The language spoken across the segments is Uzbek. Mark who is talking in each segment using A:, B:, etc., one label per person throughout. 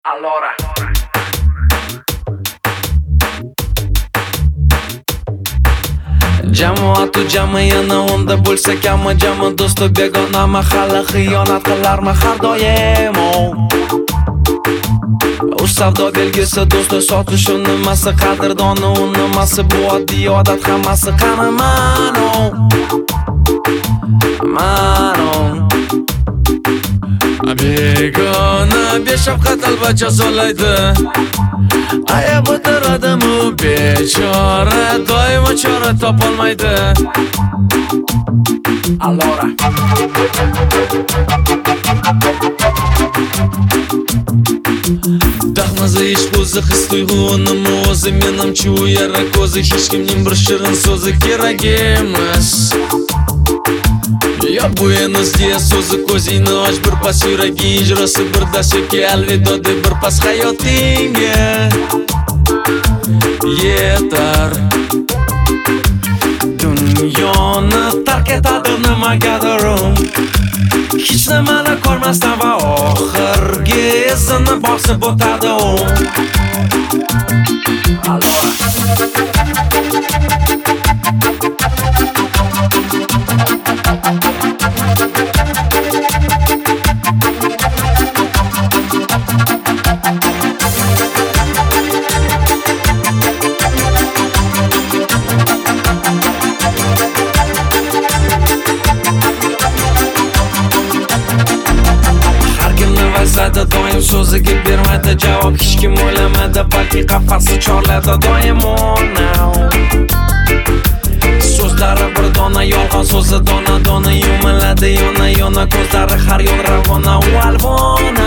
A: Allora Jamoat jami yana unda bo'lsa kami jami do'sti begona mahalla xiyonat qilarmi har doim u savdo belgisi do'sti sotish nimasi qadrdoni u nimasi bu oddiy odat hammasi qani mano begona beshafqat albatta so'laydi ayab o'tiradimi bechora doimo chora topolmaydi. Allora Dahmazi ish o'zi his tuyg'unim o'zi menimcha u yara ko'zi hech kimning bir shirin so'zi kerak emas. Ya buenos dias so'zi ko'zingni och bir pas yuraging ijrosi bir dasyoki alvido deb bir pas hayotingga yetar. Dunyoni tark etadi nimagadir hech nimani ko'rmasdan va oxirgi izini bosib o'tadi u. Doim so'ziga bermadi javob hech kim o'ylamadi balki qafasi chorladi doim now so'zlari bir dona yolg'on so'zi dona yumaladi yona ko'zlari har yo'l ravona u alvona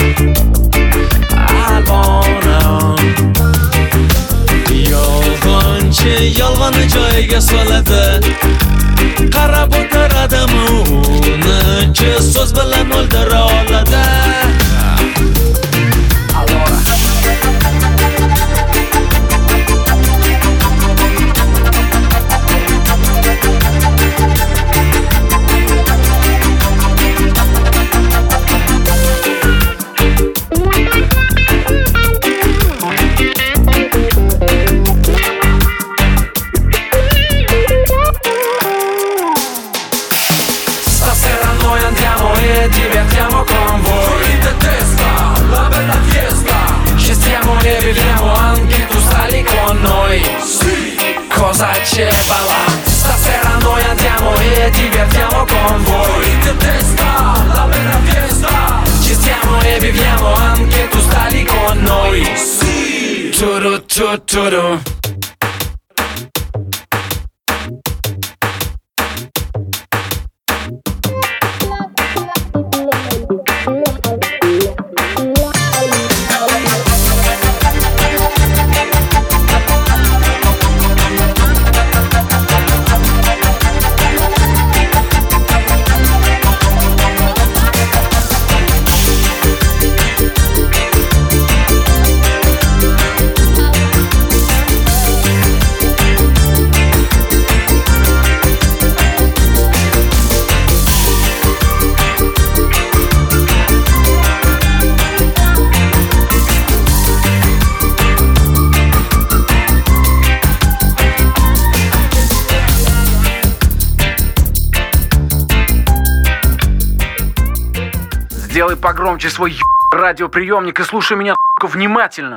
A: yolg'onchi yolg'onni joyiga soladi qarab o'tiradimi uni so'z bilan o'ldira oladi. Andiamo e divertiamo con voi. Fuori di testa, la bella fiesta. Ci stiamo e viviamo, anche tu stai lì con noi. Sì. Cosa c'è balla? Stasera noi andiamo e divertiamo con voi. Fuori di testa, la bella fiesta. Ci stiamo e viviamo, anche tu stai lì con noi. Sì. Turu. Сделай погромче свой радиоприемник и слушай меня внимательно.